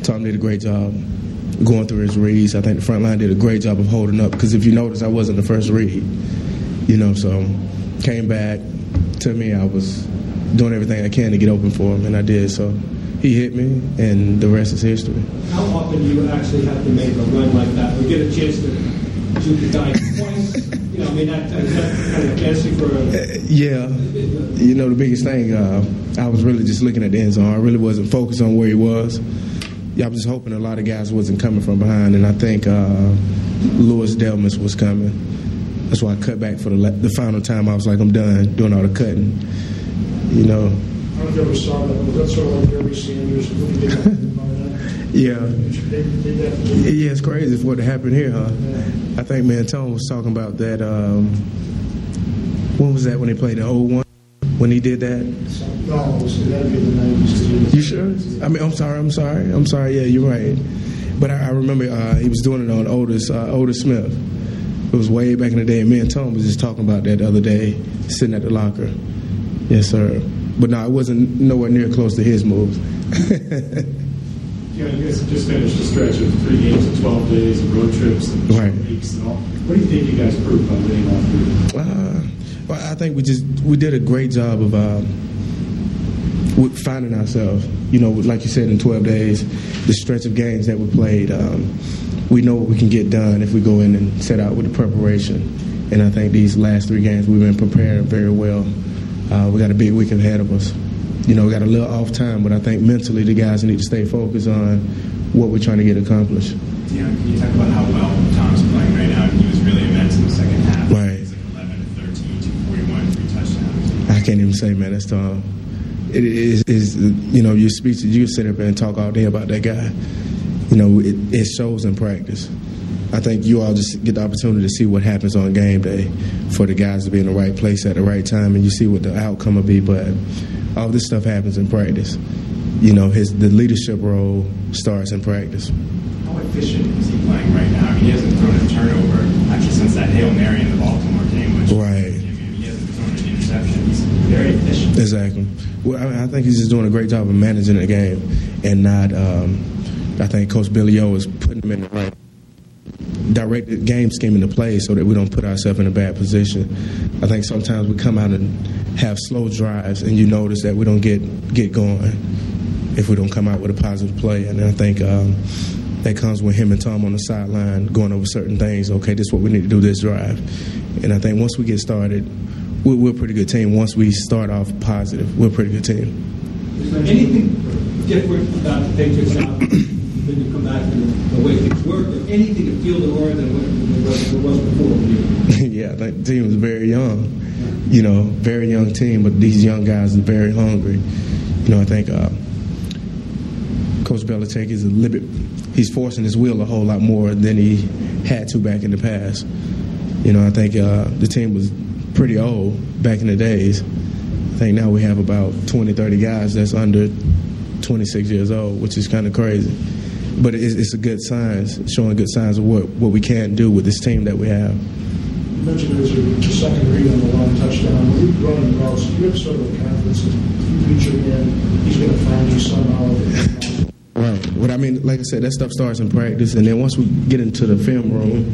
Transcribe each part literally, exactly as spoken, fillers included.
Tom did a great job going through his reads. I think the front line did a great job of holding up because if you notice, I wasn't the first read. You know, so came back to me. I was doing everything I can to get open for him, and I did. So he hit me, and the rest is history. How often do you actually have to make a run like that or get a chance to shoot the guy twice? You know, I mean, that, that kind of fancy for a... Uh, yeah. You know, the biggest thing, uh, I was really just looking at the end zone. I really wasn't focused on where he was. Yeah, I was just hoping a lot of guys wasn't coming from behind, and I think uh, Louis Delmas was coming. That's why I cut back for the, the final time. I was like, I'm done doing all the cutting. You know. I don't know if you ever saw that, but that's sort of like Barry Sanders. What he did yeah. They, they definitely... Yeah, it's crazy for what happened here, huh? Yeah. I think Mentone was talking about that. Um, when was that when they played the oh one? When he did that? No, it was, that'd be the nineties. You sure? I mean, I'm sorry, I'm sorry. I'm sorry, yeah, you're right. But I, I remember uh, he was doing it on Otis, uh, Otis Smith. It was way back in the day, and me and Tom was just talking about that the other day, sitting at the locker. Yes, sir. But no, it wasn't nowhere near close to his moves. Yeah, you guys just finished a stretch of three games in twelve days and road trips and right. weeks and all. What do you think you guys proved by winning all three? Uh, well, I think we just we did a great job of um, finding ourselves. You know, like you said, in twelve days, the stretch of games that we played, um, we know what we can get done if we go in and set out with the preparation. And I think these last three games we've been preparing very well. Uh, we got a big week ahead of us. You know, we got a little off time, but I think mentally the guys need to stay focused on what we're trying to get accomplished. Yeah, can you talk about how well Tom's playing right now? He was really immense in the second half. Right. He's like eleven to thirteen, two forty-one, three touchdowns. I can't even say, man, that's Tom. It is, is you know, your speeches, you can sit up there and talk all day about that guy. You know, it, it shows in practice. I think you all just get the opportunity to see what happens on game day for the guys to be in the right place at the right time, and you see what the outcome will be. But all this stuff happens in practice. You know, his the leadership role starts in practice. How efficient is he playing right now? I mean, he hasn't thrown a turnover actually since that Hail Mary in the Baltimore game, which right. I mean, he hasn't thrown an interception. He's very efficient. Exactly. Well, I, I think he's just doing a great job of managing the game and not. Um, I think Coach Billy O is putting him in the right. Direct the game scheme into play so that we don't put ourselves in a bad position. I think sometimes we come out and have slow drives, and you notice that we don't get get going if we don't come out with a positive play. And I think um, that comes with him and Tom on the sideline going over certain things. Okay, this is what we need to do this drive. And I think once we get started, we're, we're a pretty good team. Once we start off positive, we're a pretty good team. Is there anything different about the Patriots now when you come back to the, the way things work, or anything to feel the more than what it was, it was before? Yeah, I think the team was very young. You know, very young team, but these young guys are very hungry. You know, I think uh, Coach Belichick is a little bit, he's forcing his will a whole lot more than he had to back in the past. You know, I think uh, the team was pretty old back in the days. I think now we have about twenty, thirty guys that's under twenty-six years old, which is kind of crazy. But it's, it's a good sign, showing good signs of what, what we can do with this team that we have. You mentioned there's a second read on the long touchdown. When you're running routes, you have sort of confidence that if you reach your man, he's going to find you somehow. Right. What I mean, like I said, that stuff starts in practice, and then once we get into the film room,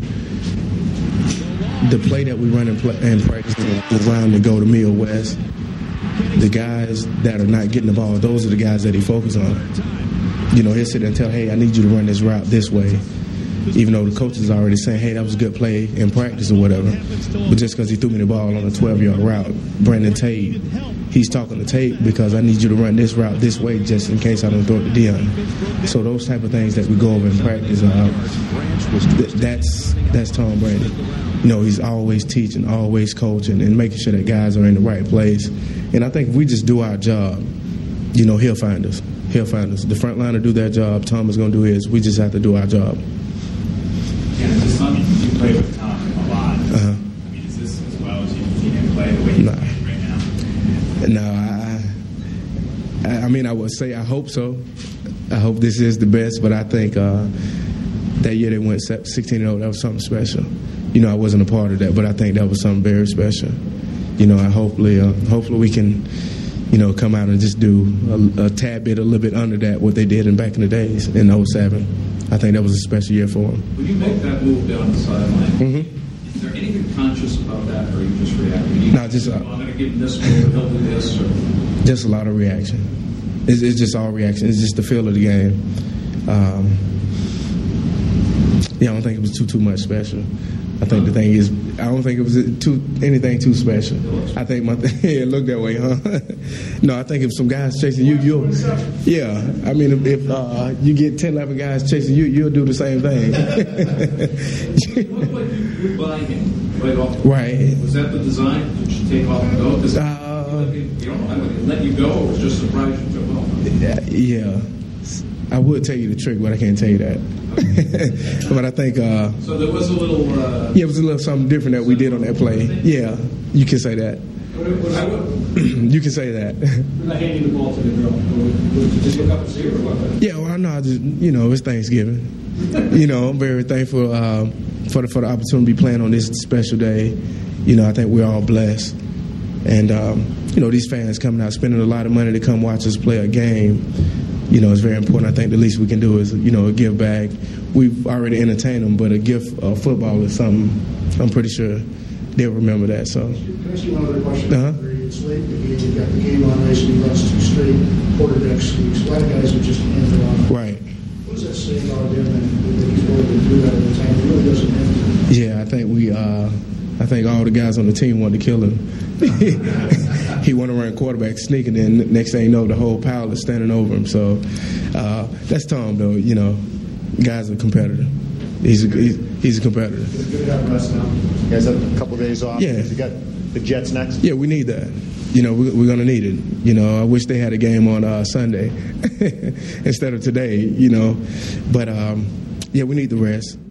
the play that we run in, play, in practice around the go to Mill West, the guys that are not getting the ball, those are the guys that he focuses on. You know, he'll sit there and tell, hey, I need you to run this route this way. Even though the coach is already saying, hey, that was a good play in practice or whatever. But just because he threw me the ball on a twelve-yard route, Brandon Tate, he's talking to Tate because I need you to run this route this way just in case I don't throw it to Dion. So those type of things that we go over in practice, uh, that's, that's Tom Brady. You know, he's always teaching, always coaching, and making sure that guys are in the right place. And I think if we just do our job, you know, he'll find us. He'll find us. The front line will do their job. Tom is going to do his. We just have to do our job. Yeah, just let me, you play with Tom a lot. Uh-huh. I mean, is this as well as you've seen him play the way he's nah. playing right now? No, I, I mean, I would say I hope so. I hope this is the best, but I think uh, that year they went sixteen and oh, that was something special. You know, I wasn't a part of that, but I think that was something very special. You know, I hopefully, uh, hopefully we can you know, come out and just do a, a tad bit, a little bit under that, what they did in back in the days in oh seven. I think that was a special year for them. When you make that move down the sideline, Mm-hmm. is there anything conscious about that, or are you just reacting? You No, just, uh, I'm going to give him this move, he'll do this, or... Just a lot of reaction. It's, it's just all reaction. It's just the feel of the game. Um, yeah, I don't think it was too too much special. I think the thing is, I don't think it was too anything too special. I think my yeah, it looked that way, huh? No, I think if some guys chasing you, you'll yeah. I mean, if, if uh, you get ten, eleven guys chasing you, you'll do the same thing. It looked like you were buying him right off. Right. Was that the design? Did you take off and go? Because Uh, you don't know, I would let you go, or was just surprised you took off? Yeah, I would tell you the trick, but I can't tell you that. But I think. Uh, So there was a little... Uh, Yeah, it was a little something different that we did on that play. Yeah, you can say that. When I would, You can say that. when I handed the ball to the girl, would you just look up and see her or what? Yeah, well, I know. I just, you know, it's Thanksgiving. You know, I'm very thankful um, for the for the opportunity to be playing on this special day. You know, I think we're all blessed, and um, you know, these fans coming out, spending a lot of money to come watch us play a game. You know, it's very important. I think the least we can do is, you know, a give back. We've already entertained them, but a gift of football is something I'm pretty sure they'll remember that. So, Can I ask you one other question? Uh-huh. It's late in the game. You've got the game on ice, and you've lost two straight quarterback sneaks. A lot of guys would just hand it on. right. What does that say about him and that he's willing to do that at the time? He really doesn't have to. Yeah, I think we. Uh, I think all the guys on the team wanted to kill him. He wanted to run quarterback sneak, and then next thing you know, the whole pile is standing over him. So uh, that's Tom, though. You know, guy's a competitor. He's a, he's, he's a competitor. Good to have rest now. You guys have a couple of days off. Yeah. You got the Jets next. Yeah, we need that. You know, we, we're going to need it. You know, I wish they had a game on uh, Sunday instead of today. You know, but um, yeah, we need the rest.